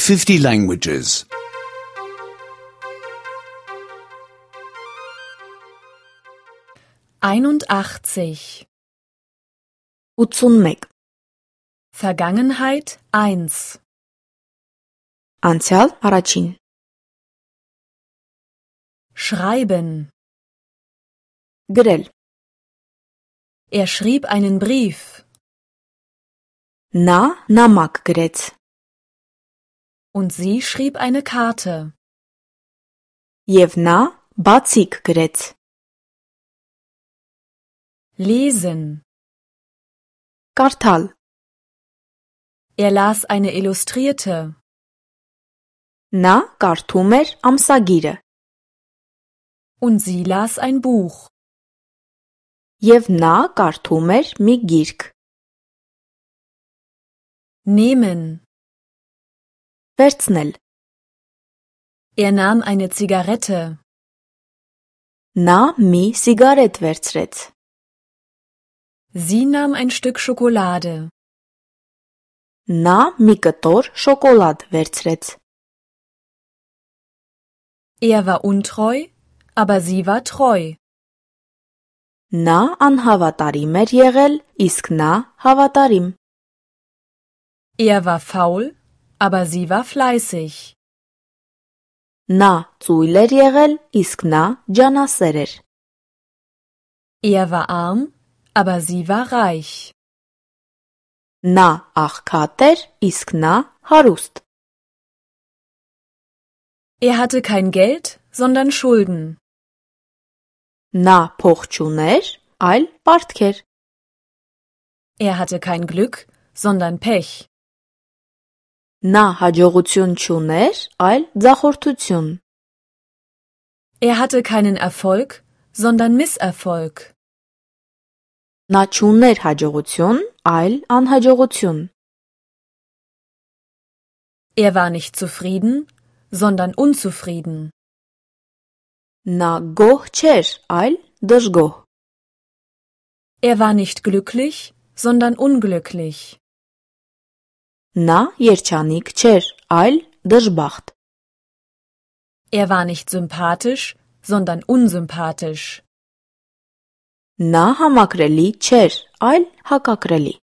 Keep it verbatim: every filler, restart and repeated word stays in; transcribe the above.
fifty languages. einundachtzig. ութսունմեկ. Vergangenheit eins. Անցյալ առաջին. Schreiben. Գրել. Er schrieb einen Brief. Նա նամակ գրեց. Und sie schrieb eine Karte. Եվ նա բացիկ գրեց. Lesen. Կարդալ. Er las eine Illustrierte. Նա կարդում էր ամսագիրը. Und sie las ein Buch. Եվ նա կարդում էր մի գիրք. Nehmen. Վերցնել. Er nahm eine Zigarette. Նա մի սիգարետ վերցրեց. Sie nahm ein Stück Schokolade. Նա մի կտոր շոկոլադ վերցրեց. Er war untreu, aber sie war treu. Նա անհավատարիմ էր եղել, իսկ նա հավատարիմ. Er war faul, aber sie war fleißig. Նա ծույլ էր եղել, իսկ նա ջանասեր էր. Er war arm, aber sie war reich. Նա աղքատ էր, իսկ նա հարուստ. Er hatte kein Geld, sondern Schulden. Նա փող չուներ, այլ պարտքեր. Er hatte kein Glück, sondern Pech. Նա հաջողություն չուներ, այլ ձախորդություն. Er hatte keinen Erfolg, sondern Misserfolg. Նա չուներ հաջողություն, այլ անհաջողություն. Er war nicht zufrieden, sondern unzufrieden. Նա գոհ չէր, այլ դժգոհ. Er war nicht glücklich, sondern unglücklich. Նա երջանիկ չէր, այլ դժբախտ. Er war nicht sympathisch, sondern unsympathisch. Նա համակրելի չէր, այլ հակակրելի.